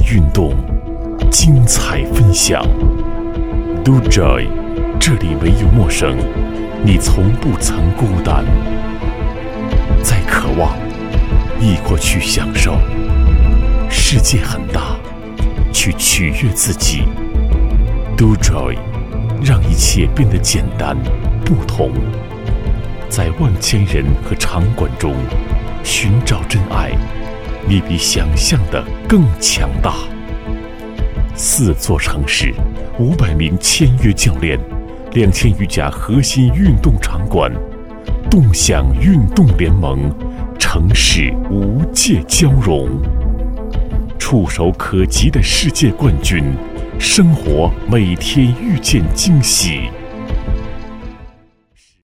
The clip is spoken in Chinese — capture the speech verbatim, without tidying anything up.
运动，精彩分享。Do Joy， 这里没有陌生，你从不曾孤单。在渴望，亦或去享受。世界很大，去取悦自己。Do Joy， 让一切变得简单不同。在万千人和场馆中寻找真爱，你比想象的更强大。四座城市，五百名签约教练，两千余家核心运动场馆，动享运动联盟，城市无界交融，触手可及的世界冠军，生活每天遇见惊喜。